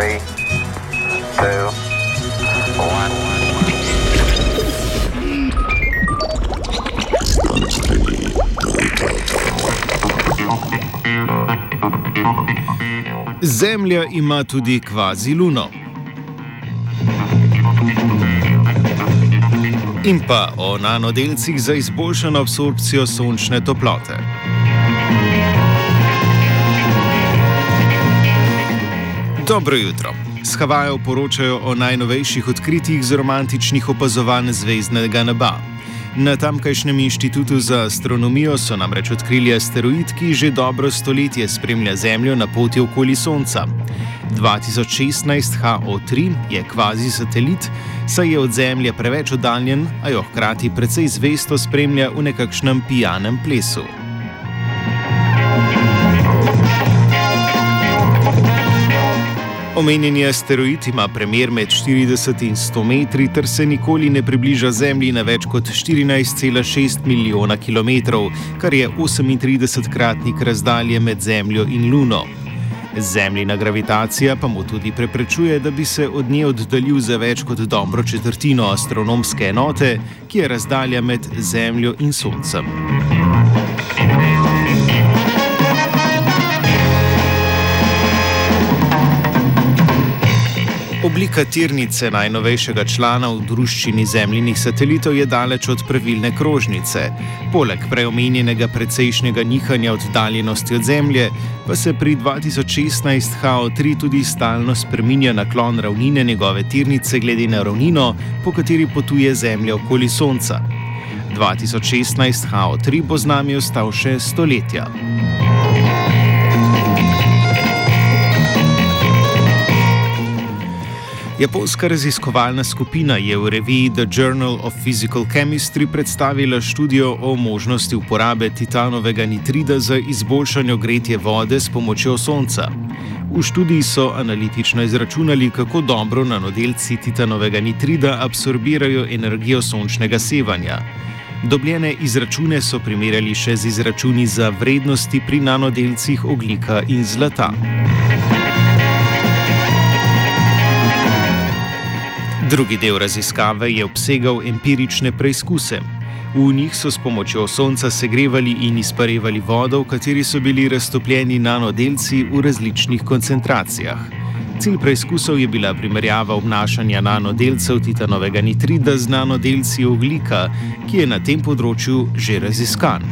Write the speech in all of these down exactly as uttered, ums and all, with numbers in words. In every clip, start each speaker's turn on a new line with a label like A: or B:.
A: Three, two, one.
B: Zemlja ima tudi kvazi luno. In pa o nanodelcih za izboljšano absorpcijo sončne toplote. Dobro jutro. S Havajev poročajo o najnovejših odkritjih z romantičnih opazovanj zvezdnega neba. Na tamkajšnjem inštitutu za astronomijo so namreč odkrili asteroid, ki že dobro stoletje spremlja Zemljo na poti okoli Sonca. dva tisoč šestnajst H O tri je kvazi satelit, saj je od Zemlje preveč oddaljen, a jo hkrati precej zvesto spremlja v nekakšnem pijanem plesu. Omenjeni asteroid ima premer med štirideset in sto metri ter se nikoli ne približa Zemlji na več kot štirinajst cela šest milijona kilometrov, kar je osemintridesetkratnik razdalje med Zemljo in Luno. Zemljina gravitacija pa mu tudi preprečuje, da bi se od nje oddaljil za več kot dobro četrtino astronomske enote, ki je razdalja med Zemljo in Soncem. Oblika tirnice najnovejšega člana v druščini zemljinih satelitov je daleč od pravilne krožnice. Poleg preomenjenega precejšnjega nihanja oddaljenosti od Zemlje, pa se pri dva tisoč šestnajst H O tri tudi stalno spreminja naklon ravnine njegove tirnice glede na ravnino, po kateri potuje Zemlja okoli Sonca. dva tisoč šestnajst H O tri bo z nami ostal še stoletja. Japonska raziskovalna skupina je v reviji The Journal of Physical Chemistry predstavila študijo o možnosti uporabe titanovega nitrida za izboljšanje gretje vode s pomočjo sonca. V študiji so analitično izračunali, kako dobro nanodelci titanovega nitrida absorbirajo energijo sončnega sevanja. Dobljene izračune so primerjali še z izračuni za vrednosti pri nanodelcih ogljika in zlata. Drugi del raziskave je obsegal empirične preizkuse. V njih so s pomočjo sonca segrevali in izparevali vodo, v kateri so bili raztopljeni nanodelci v različnih koncentracijah. Cilj preizkusov je bila primerjava obnašanja nanodelcev titanovega nitrida z nanodelci ogljika, ki je na tem področju že raziskan.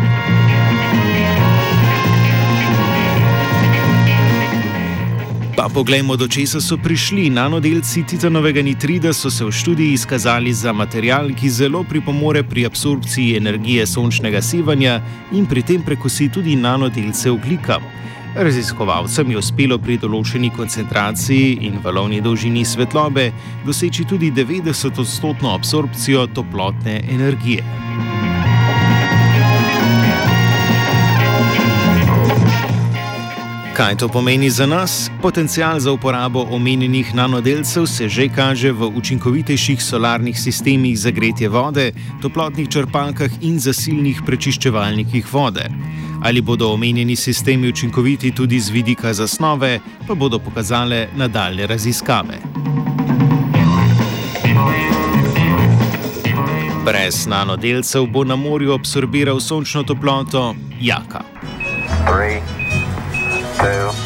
B: Pa poglejmo, do česa so prišli. Nanodelci titanovega nitrida so se v študiji izkazali za material, ki zelo pripomore pri absorpciji energije sončnega sevanja in pri tem prekosi tudi nanodelce ogljika. Raziskovalcem je uspelo pri določeni koncentraciji in valovni dolžini svetlobe doseči tudi devetdeset odstotno absorpcijo toplotne energije. Kaj to pomeni za nas? Potencial za uporabo omenjenih nanodelcev se že kaže v učinkovitejših solarnih sistemih za gretje vode, toplotnih črpalkah in zasilnih prečiščevalnikih vode. Ali bodo omenjeni sistemi učinkoviti tudi z vidika zasnove, pa bodo pokazale nadaljnje raziskave. Brez nanodelcev bo na morju absorbiral sončno toploto jaka.
A: Three, two,